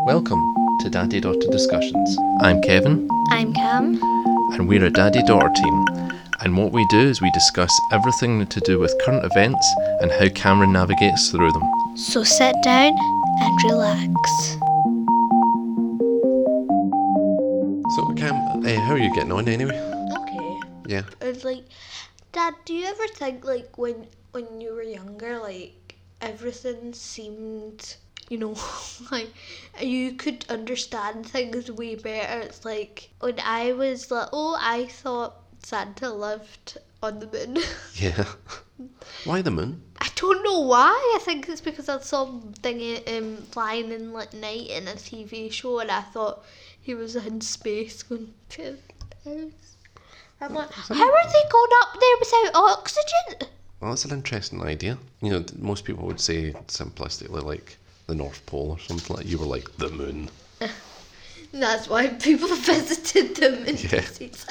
Welcome to Daddy Daughter Discussions. I'm Kevin, I'm Cam. and we're a Daddy Daughter team. And what we do is we discuss everything to do with current events and how Cameron navigates through them. So sit down and relax. So, Cam, how are you getting on anyway? Okay. Yeah. It's like, Dad, do you ever think like when you were younger, like everything seemed, like you could understand things way better? It's like when I was little, I thought Santa lived on the moon. Yeah. Why the moon? I don't know why. I think it's because I saw something flying in at night in a TV show, and I thought he was in space going to Paris. I'm like, how are they going up there without oxygen? Well, that's an interesting idea. Most people would say simplistically like the North Pole or something like that. You were like the moon. That's why people visited them in Yeah.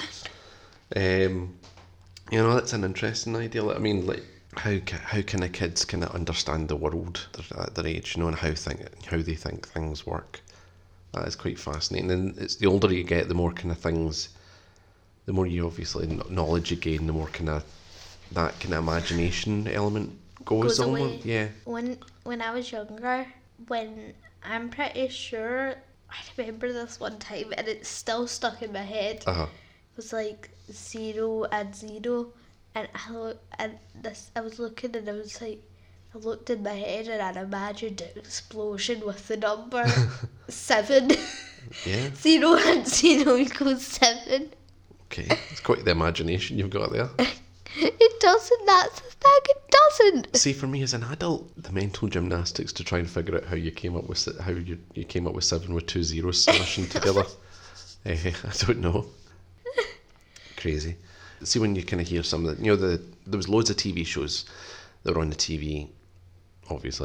yeah. That's an interesting idea. I mean, like, how can a kids kind of understand the world at their age, and how they think things work? That is quite fascinating. And it's the older you get, the more kind of things, the more you obviously knowledge you gain, the more kind of that kind of imagination element goes on. Away. Yeah. When I was younger, when I'm pretty sure I remember this one time, and it's still stuck in my head. Uh-huh. It was like 0 and 0, and I was looking, and I was like, I looked in my head and I imagined an explosion with the number 7. Yeah. 0 and 0 equals 7. Okay. It's quite the imagination you've got there. It doesn't. That's the thing. It doesn't. See, for me as an adult, the mental gymnastics to try and figure out how you came up with 7 with 2 zeros smashing together. I don't know. Crazy. See, when you kind of hear some of the, there was loads of TV shows that were on the TV, obviously.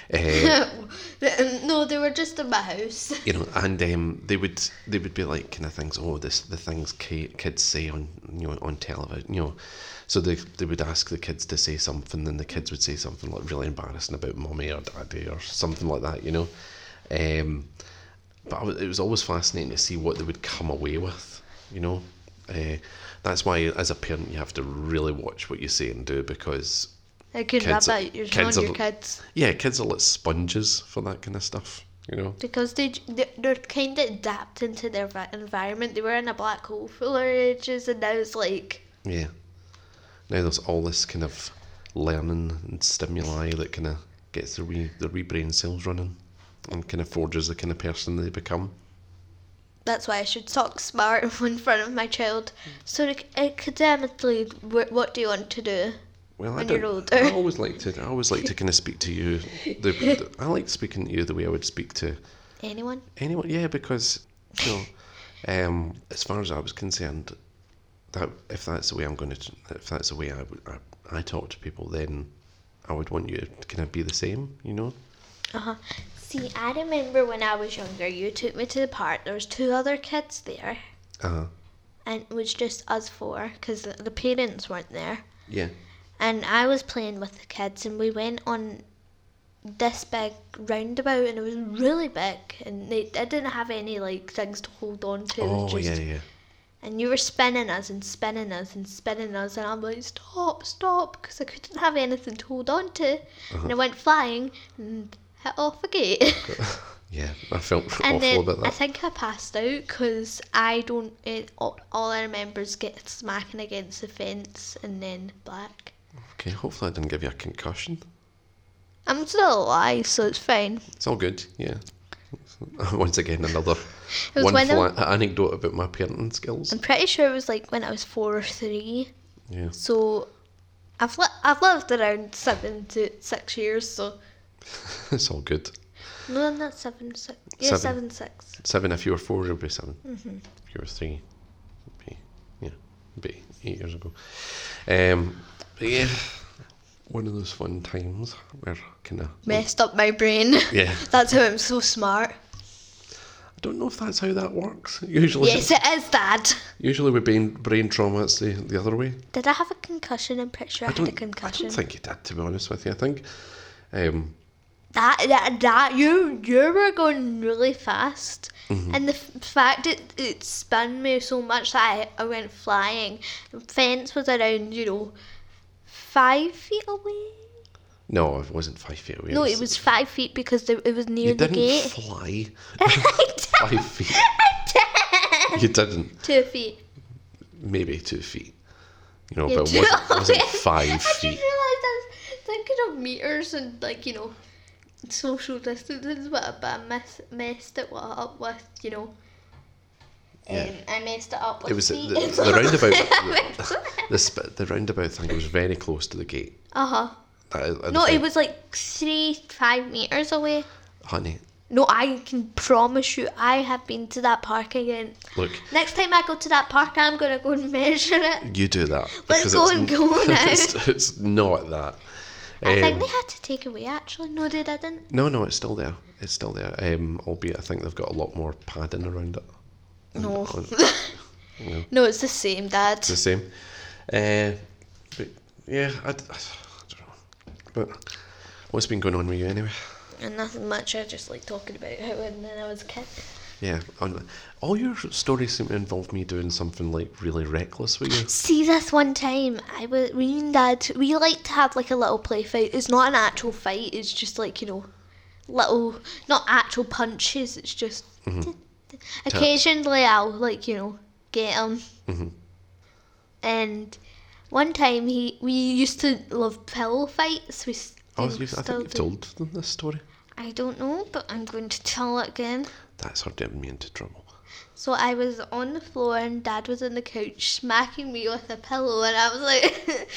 No, they were just in my house. And they would be like kind of things. Oh, the things kids say on television. So they would ask the kids to say something, and the kids would say something like really embarrassing about mummy or daddy or something like that. But it was always fascinating to see what they would come away with. That's why as a parent you have to really watch what you say and do, because It could rub out your kids. Yeah, kids are like sponges for that kind of stuff. Because they're kind of adapting to their environment. They were in a black hole for ages, and now it's like... Yeah. Now there's all this kind of learning and stimuli that kind of gets their wee brain cells running and kind of forges the kind of person they become. That's why I should talk smart in front of my child. So academically, what do you want to do? Well, when you're older? I always like to kind of speak to you. I like speaking to you the way I would speak to anyone. Yeah, because as far as I was concerned, that if that's the way I talk to people, then I would want you to kind of be the same. See, I remember when I was younger, you took me to the park. There was 2 other kids there. And it was just us 4 because the parents weren't there. Yeah. And I was playing with the kids, and we went on this big roundabout, and it was really big, and I didn't have any like things to hold on to. Oh, yeah. And you were spinning us and spinning us and spinning us, and I'm like, stop, because I couldn't have anything to hold on to. And I went flying and hit off a gate. Yeah, I felt and awful about that. I think I passed out because all I remember is get smacking against the fence and then black. Okay, hopefully I didn't give you a concussion. I'm still alive, so it's fine. It's all good, yeah. Once again, another anecdote about my parenting skills. I'm pretty sure it was like when I was 4 or 3. Yeah. So I've lived around 7 to 6 years, so... It's all good. No, not 7, 6. Yeah, 7, 6. 7 if you were 4, it would be 7. Mm-hmm. If you were 3, it'd be 8 years ago. But yeah, one of those fun times where kind of... Messed up my brain. Yeah. That's how I'm so smart. I don't know if that's how that works. Usually, yes, it is, Dad. Usually with brain trauma, it's the other way. Did I have a concussion? I'm pretty sure I had a concussion. I don't think you did, to be honest with you. I think That you were going really fast, and the fact it spun me so much that I went flying. The fence was around 5 feet away. No, it wasn't 5 feet away. No, it was 5 feet because it was near the gate. You didn't fly I did. 5 feet. I did. You didn't. 2 feet. Maybe 2 feet. Yeah, But it wasn't 5 I just feet. realised I was thinking of meters and social distances, but I messed it up with Yeah. I messed it up with It was feet. the roundabout. The roundabout thing was very close to the gate. No, it was 5 meters away. Honey, No, I can promise you, I have been to that park again. look, Next time I go to that park, I'm gonna go and measure it. you do that. Let's because go it's and go now. It's not that. I think they had to take away. Actually, no, they didn't. No, it's still there. It's still there. Albeit I think they've got a lot more padding around it. No, No. no, it's the same, Dad. It's the same. But yeah, I don't know. But what's been going on with you anyway? And nothing much. I just like talking about how when I was a kid. Yeah, all your stories seem to involve me doing something really reckless with you. See, this one time, me and Dad, we like to have a little play fight. It's not an actual fight. It's just little, not actual punches. It's just occasionally I'll get him. And one time we used to love pillow fights. I think you've told them this story. I don't know, but I'm going to tell it again. That's her getting me into trouble. So I was on the floor and Dad was on the couch smacking me with a pillow, and I was like,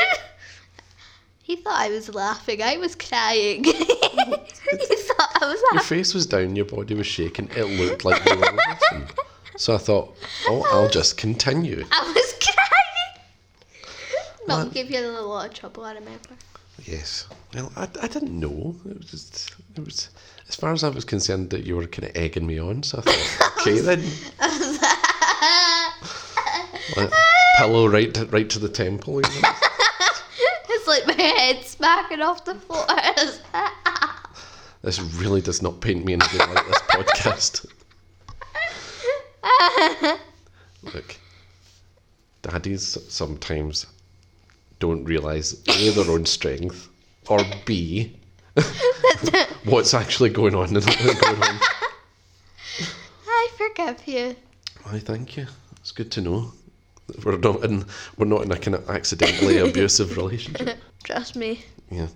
he thought I was laughing. I was crying. He thought I was Your laughing. face was down, your body was shaking. It looked like you were laughing. So I thought, I'll just continue. I was crying. That'll Well, give you a lot of trouble, I remember. Yes. Well, I didn't know. It was as far as I was concerned that you were kind of egging me on. So I thought, okay then. Pillow right to the temple. It's like my head smacking off the floor. This really does not paint me anything like this podcast. Look, daddies sometimes don't realise A, their own strength, or B, what's actually going on. I forgive you. Why, thank you. It's good to know. We're not in a kind of accidentally abusive relationship. Trust me. Yeah.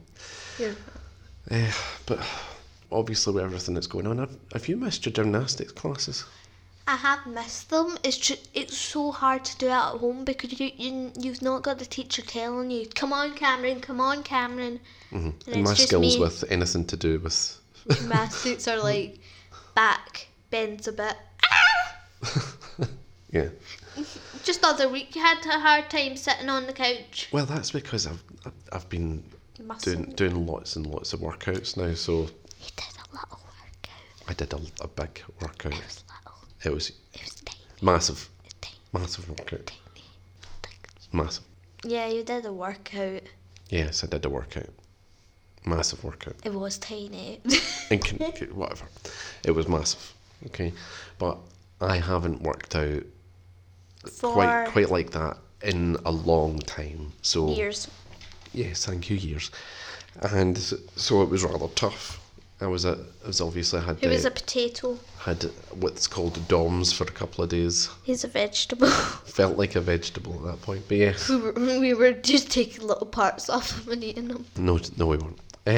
But obviously with everything that's going on, have you missed your gymnastics classes? I have missed them. It's so hard to do it at home because you've not got the teacher telling you, come on Cameron. And it's my just skills me. with anything to do with Gymnastics are back bends a bit. yeah. Just the other week you had a hard time sitting on the couch. Well, that's because I've been Muscle. doing lots and lots of workouts now. So You did a little workout. I did a big workout. It was little. It was It was tiny. massive, Tiny. massive workout, Tiny. massive. Yeah, you did a workout. Yes, I did a workout, massive workout. It was tiny. And whatever, it was massive. Okay, but I haven't worked out For quite like that in a long time. So years. yes, thank you, years. And so it was rather tough. I was obviously He was a potato. had what's called DOMS for a couple of days. He's a vegetable. Felt like a vegetable at that point, but yes. we were just taking little parts off him and eating them. No, we weren't.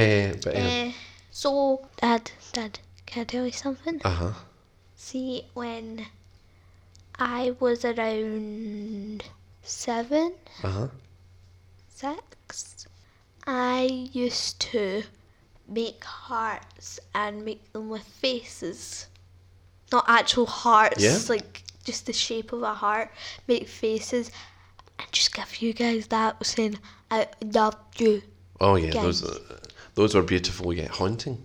So, Dad, can I tell you something? Uh-huh. See, when I was around 7, Uh-huh. 6, I used to make hearts and make them with faces. Not actual hearts, Yeah. just the shape of a heart. Make faces and just give you guys that saying, I love you. Oh yeah, Guys. those were beautiful yet haunting.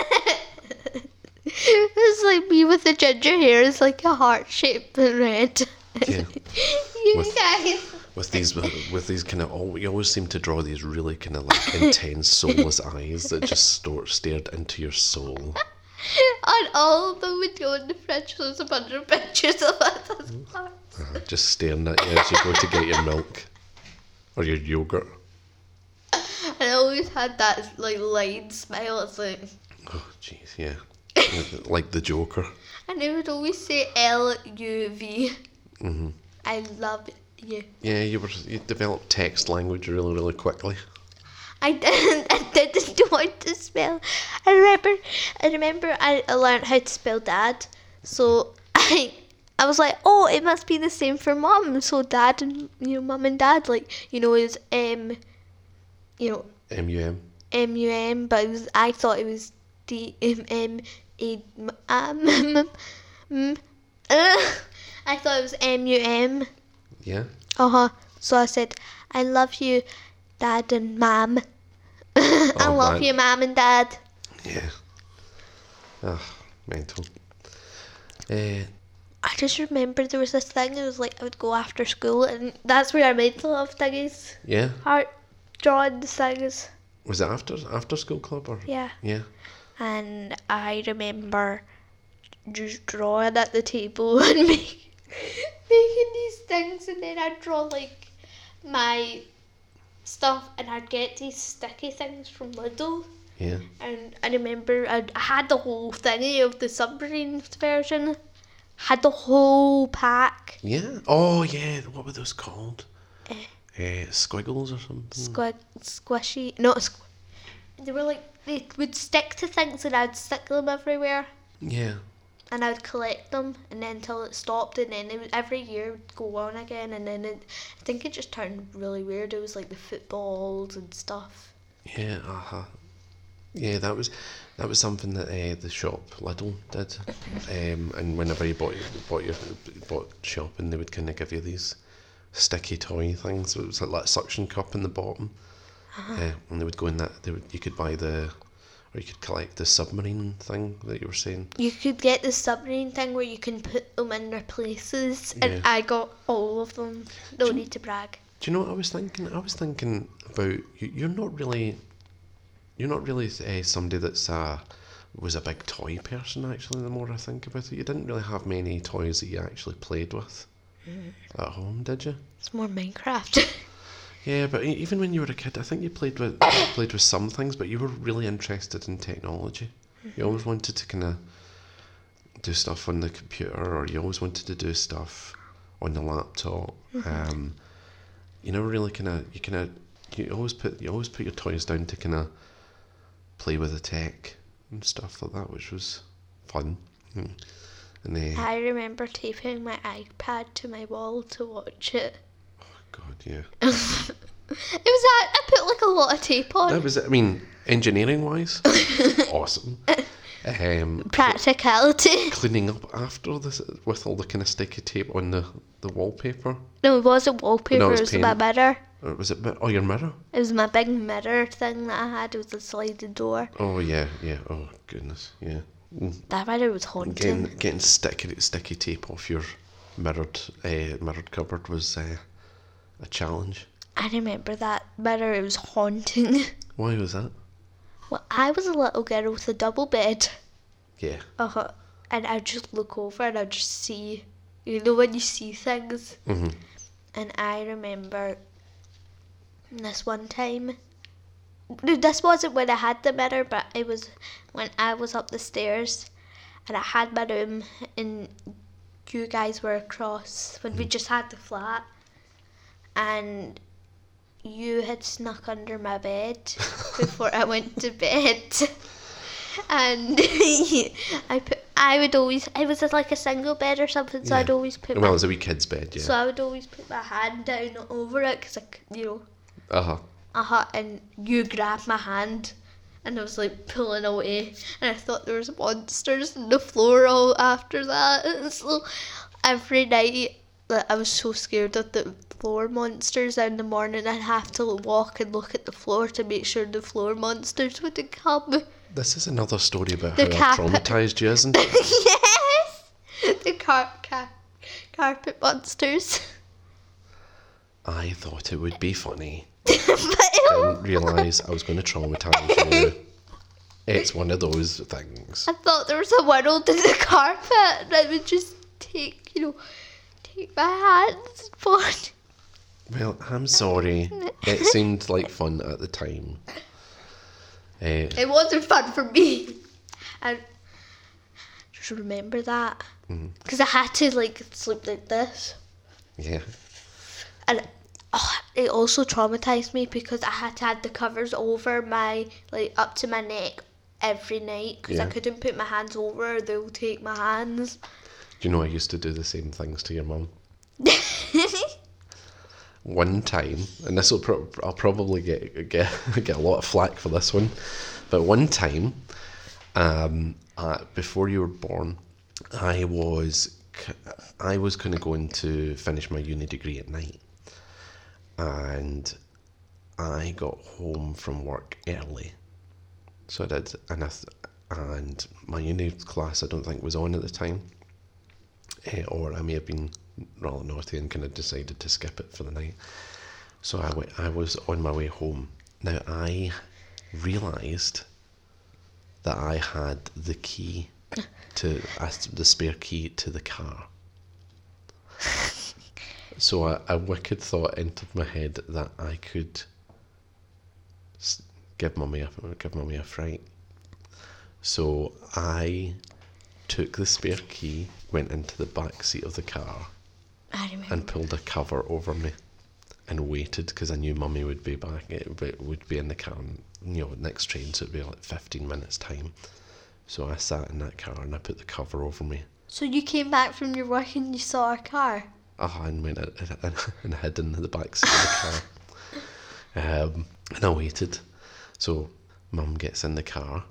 It's like me with the ginger hair. It's like a heart shape and red. Yeah. You With- guys. with these kind of you always seem to draw these really kind of like intense soulless eyes that just stared into your soul. And all of them would go in the fridge. There's a bunch of pictures of us. Just staring at you as you go to get your milk or your yogurt. And I always had that like line smile. It's like, Oh jeez, yeah. Like the Joker. and they would always say LUV. Hmm. I love you. Yeah, you developed text language really, really quickly. I didn't want to spell. I remember I learned how to spell dad. So I was like, oh, it must be the same for mum. So dad and mum and dad, like, is MUM. MUM, but I thought it was DMM. I thought it was MUM. Yeah. So I said, I love you, dad and mum. I love man. you, mum and dad. Yeah. Mental. I just remember there was this thing. It was like I would go after school, and that's where I made a lot of things. Yeah. Art, drawing things. Was it after school club or? Yeah. Yeah. And I remember just drawing at the table and making these things, and then I'd draw like my stuff, and I'd get these sticky things from Lidl. Yeah. And I remember I had the whole thingy of the submarines version. Had the whole pack. Yeah. Oh yeah. What were those called? Squiggles or something. Squishy. Not they were like, they would stick to things and I'd stick them everywhere. Yeah. And I would collect them, and then until it stopped, and then every year it would go on again, and then I think it just turned really weird. It was like the footballs and stuff. Yeah. Yeah, that was something that the shop Lidl did, and whenever you bought shopping, they would kind of give you these sticky toy things. So it was like a suction cup in the bottom, and they would go in that. You could buy or you could collect the submarine thing that you were saying. You could get the submarine thing where you can put them in their places, and Yeah. I got all of them. No need to brag. Do you know what I was thinking? I was thinking about you're not really somebody that's was a big toy person. Actually, the more I think about it, you didn't really have many toys that you actually played with at home, did you? It's more Minecraft. Yeah, but even when you were a kid, I think you played with some things, but you were really interested in technology. You always wanted to kind of do stuff on the computer, or you always wanted to do stuff on the laptop. You never really you always put your toys down to kind of play with the tech and stuff like that, which was fun. And I remember taping my iPad to my wall to watch it. God, yeah. I put like a lot of tape on. That was it. I mean, engineering wise, awesome. Practicality. Cleaning up after this with all the kind of sticky tape on the wallpaper. No, it wasn't wallpaper. No, it it was was my paint. mirror. Or was it? Oh, your mirror. It was my big mirror thing that I had. It was a sliding door. Oh yeah. Oh goodness, yeah. That mirror was haunting. Getting sticky tape off your mirrored cupboard was a challenge. I remember that mirror. It was haunting. Why was that? Well, I was a little girl with a double bed. Yeah. And I'd just look over and I'd just see, when you see things. Mm-hmm. And I remember this one time. No, this wasn't when I had the mirror, but it was when I was up the stairs and I had my room and you guys were across when we just had the flat, and you had snuck under my bed before I went to bed. And I was like a single bed or something, so Yeah. I'd always put Well, it was a wee kid's bed, yeah. so I would always put my hand down over it because and you grabbed my hand and I was like pulling away, and I thought there was monsters in the floor all after that. And so every night, like, I was so scared of the floor monsters. In the morning I'd have to walk and look at the floor to make sure the floor monsters wouldn't come. This is another story about The how I carpet. traumatised you, isn't it? Yes! The carpet monsters. I thought it would be funny. But Didn't realise I was going to traumatise you. It's one of those things. I thought there was a world in the carpet and I would just take my hands and fall. Well, I'm sorry. It seemed like fun at the time. It wasn't fun for me. I just remember that. Because I had to sleep like this. Yeah. And it also traumatized me because I had to have the covers over my, up to my neck every night. Because I Yeah. couldn't put my hands over, they'll take my hands. Do you know I used to do the same things to your mum? One time, and this will I'll probably get a lot of flack for this one, but one time, before you were born, I was going to go in to finish my uni degree at night, and I got home from work early, so I did, and my uni class I don't think was on at the time, or I may have been rather naughty and kind of decided to skip it for the night. So I was on my way home. Now I realised that I had the key to the spare key to the car. So a wicked thought entered my head that I could give mummy a fright. So I took the spare key, went into the back seat of the car, I remember. and pulled a cover over me and waited because I knew mummy would be back. It would be in the car, next train, so it'd be 15 minutes time. So I sat in that car and I put the cover over me. So you came back from your work and you saw our car? And went and hid in the back seat of the car. And I waited. So mum gets in the car.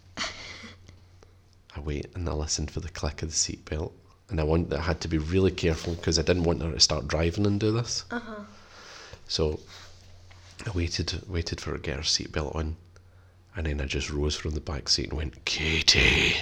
I wait and I listen for the click of the seatbelt. And I had to be really careful because I didn't want her to start driving and do this. So I waited for her to get her seatbelt on, and then I just rose from the back seat and went, "Katie!"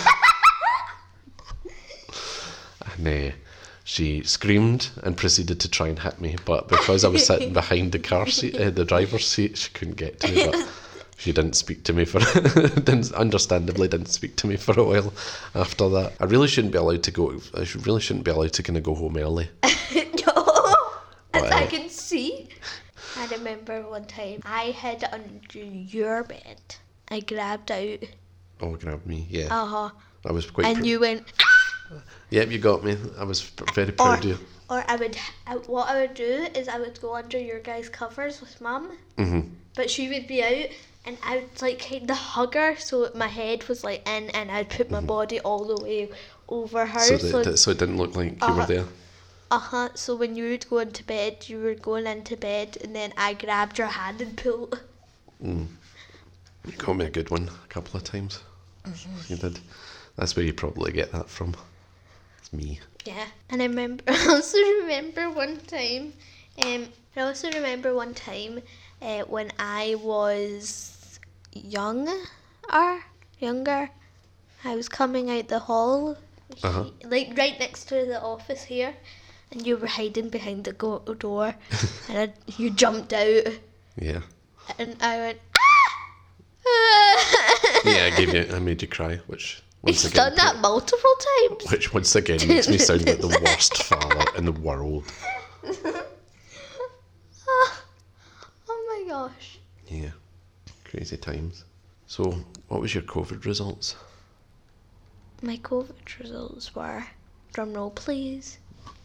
And she screamed and proceeded to try and hit me, but because I was sitting behind the car seat, the driver's seat, she couldn't get to me. But she didn't speak to me understandably didn't speak to me for a while after that. I really shouldn't be allowed to kind of go home early. No, as I But, can see. I remember one time I hid under your bed. I grabbed out. Oh, grab me, yeah. I was quite. And you went. Yep, you got me. I was very proud of you. Or what I would do is I would go under your guys' covers with Mum. But she would be out, and I would kind of hug her, so my head was in, and I'd put my body all the way over her. So it didn't look like you were there. So when you would go into bed, you were going into bed, and then I grabbed your hand and pulled. You got me a good one a couple of times. You did. That's where you probably get that from. It's me. Yeah, and I also remember one time. When I was younger, I was coming out the hall, right next to the office here, and you were hiding behind the door, and you jumped out, Yeah. and I went. Yeah, I made you cry, which once He's again done that multiple times. which once again makes me sound like the worst father in the world. Oh my gosh. Yeah. Crazy times. So, what was your COVID results? My COVID results were, drumroll please.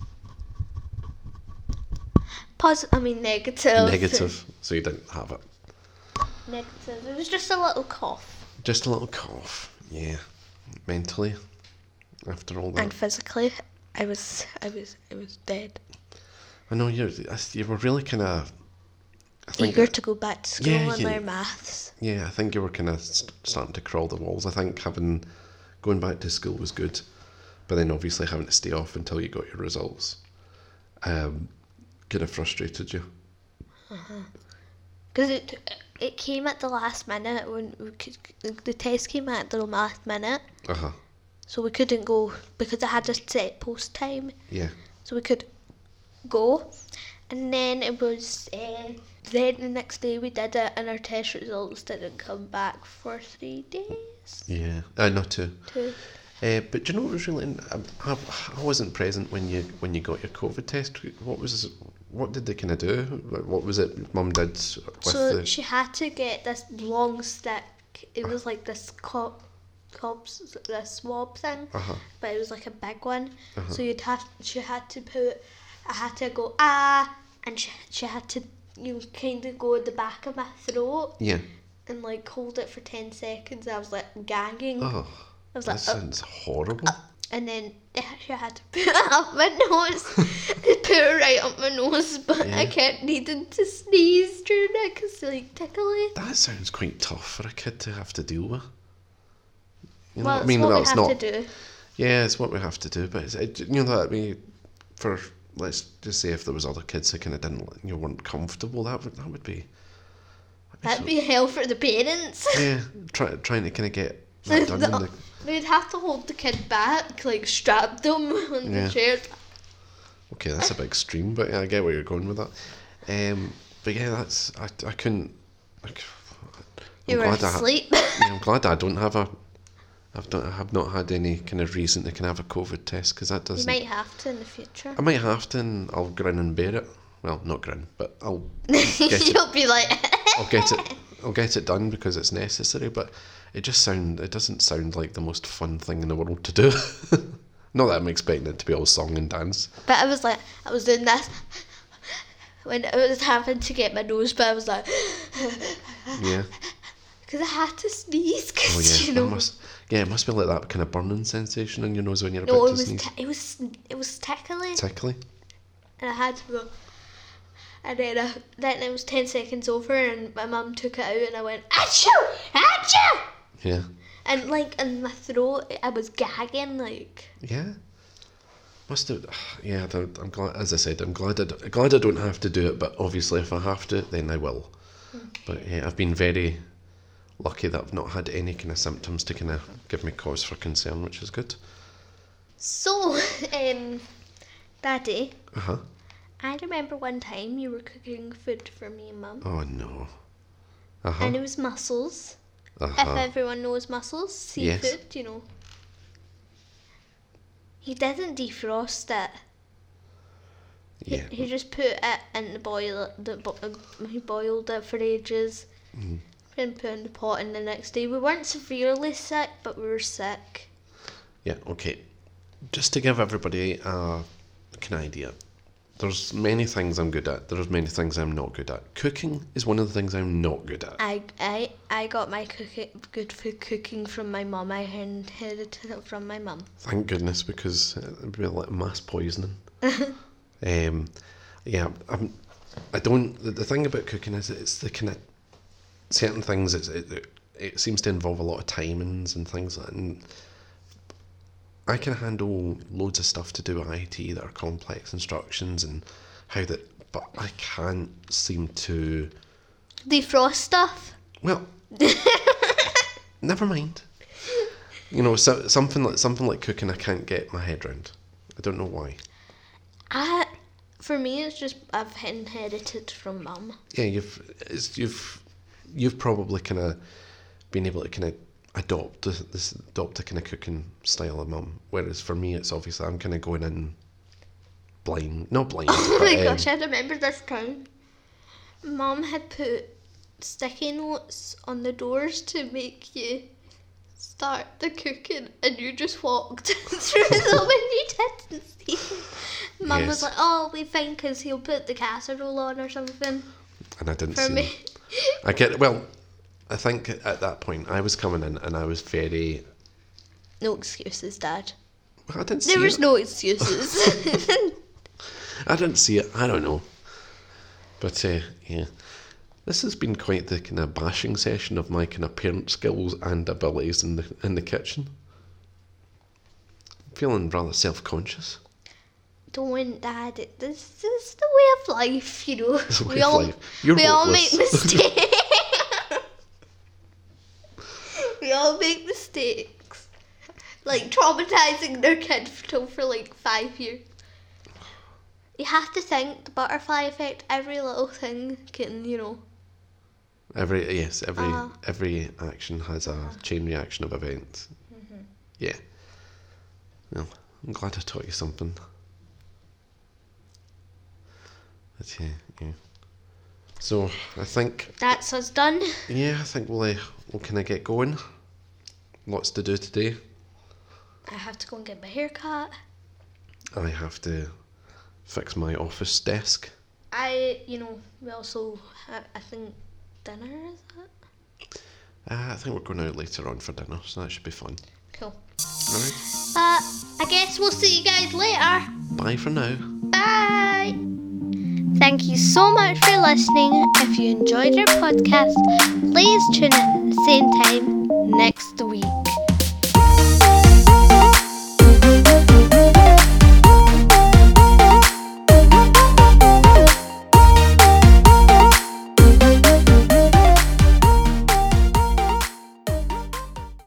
Negative. Negative. So you didn't have it. Negative. It was just a little cough. Just a little cough. Yeah. Mentally, after all that. And physically, I was dead. I know you were really kind of. Eager to go back to school and yeah. learn maths. Yeah, I think you were kind of starting to crawl the walls. I think going back to school was good, but then obviously having to stay off until you got your results, kind of frustrated you. Because it came at the last minute when the test came at the last minute. So we couldn't go because I had a set post time. Yeah. So we could go, And then it was, then the next day we did it and our test results didn't come back for 3 days. Yeah, not 2. 2. But do you know what was really? I wasn't present when you got your COVID test. What did they kind of do? What was it Mum did with So she had to get this long stick. It was like this this swab thing, but it was like a big one. So she had to put. I had to go and she had to kind of go at the back of my throat. Yeah. And like hold it for 10 seconds. I was like gagging. Oh, I was that like, sounds horrible. and then she had to put it up my nose. Put it right up my nose, but I kept needing to sneeze during it because like tickly. That sounds quite tough for a kid to have to deal with. You know Well, what I mean? it's what That's we have not. to do. Yeah, it's what we have to do. But for let's just say if there was other kids that kind of didn't, weren't comfortable, that would be. That'd be hell for the parents. Yeah, trying to kind of get that done. They'd have to hold the kid back, like strap them on the chair. Okay, that's a bit extreme, but yeah, I get where you're going with that. But yeah, that's I couldn't. You were asleep. I'm glad I don't have I have not had any kind of reason to kind of have a COVID test because that doesn't. You might have to in the future. I might have to, and I'll grin and bear it. Well, not grin, but I'll get it. You'll be like. I'll get it done because it's necessary. But it doesn't sound like the most fun thing in the world to do. Not that I'm expecting it to be all song and dance. But I was doing this when I was having to get my nose, but I was like. Yeah. Because I had to sneeze. Oh yeah, it must be like that kind of burning sensation in your nose when you're about to sneeze. It was tickly. Tickly. And I had to go. And then it was 10 seconds over, and my mum took it out, and I went achoo, achoo. Yeah. And like in my throat, I was gagging like. Yeah. Must have. Yeah, I'm glad. As I said, I'm glad I don't have to do it. But obviously, if I have to, then I will. But yeah, I've been very lucky that I've not had any kind of symptoms to kind of give me cause for concern, which is good. So, Daddy. Uh-huh. I remember one time you were cooking food for me and Mum. Oh no. And it was mussels. If everyone knows mussels, seafood, Yes. He didn't defrost it. Yeah. He just put it in the boiler. He boiled it for ages. Then put it in the pot, and the next day we weren't severely sick, but we were sick. Yeah. Okay. Just to give everybody an idea. There's many things I'm good at. There's many things I'm not good at. Cooking is one of the things I'm not good at. I got my good food cooking from my mum. I inherited it from my mum. Thank goodness, because it would be like mass poisoning. Yeah, I don't. The thing about cooking is it's the kind of certain things. It seems to involve a lot of timings and things like that. And I can handle loads of stuff to do with IT that are complex instructions and how that, but I can't seem to Defrost stuff. Well, never mind. So something like cooking, I can't get my head around. I don't know why. For me, it's just I've inherited from Mum. Yeah, you've probably kind of been able to kind of adopt a kind of cooking style of Mum. Whereas for me, it's obviously I'm kind of going in blind, not blind. Oh my gosh, I remember this time. Mum had put sticky notes on the doors to make you start the cooking, and you just walked through them and you didn't see them. Mum was like, "Oh, we think because he'll put the casserole on or something." And I didn't for see me. them. I get well. I think at that point I was coming in and I was very. No excuses, Dad. Well, I didn't see There was it. no excuses. I didn't see it. I don't know. But yeah, this has been quite the kind of bashing session of my kind of parent skills and abilities in the kitchen. I'm feeling rather self-conscious. Don't, Dad. This is the way of life, It's the way of life. You're we all hopeless. make mistakes. We all make mistakes. Like traumatizing their kid for like 5 years. You have to think the butterfly effect. Every little thing can, Every Uh-huh. every action has a chain reaction of events. Yeah. Well, I'm glad I taught you something. But yeah. So I think That's us done. I think we'll kind of get going. Lots to do today. I have to go and get my hair cut. I have to fix my office desk. We also, I think, dinner, is it? I think we're going out later on for dinner, so that should be fun. Cool. Alright. I guess we'll see you guys later. Bye for now. Bye. Thank you so much for listening. If you enjoyed our podcast, please tune in at the same time next week.